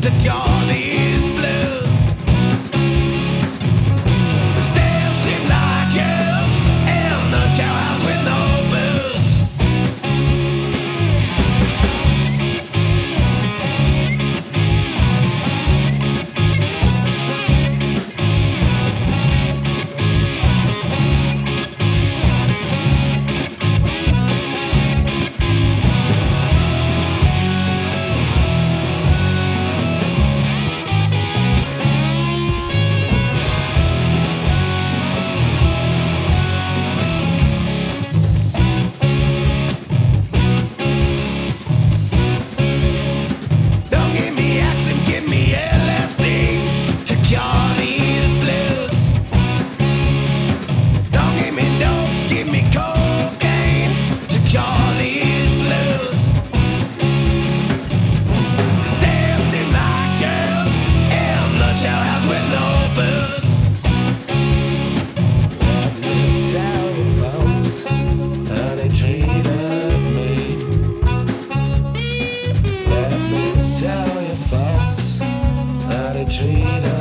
to cure these blues. Still seem like girls in the jailhouse with no boots. Don't give me action, give me LSD to cure these blues. Don't give me dope, give me cocaine to cure these blues. Dancing like girls in the jailhouse with no booze. Tell your folks how they treated me. Let me tell you folks how they treated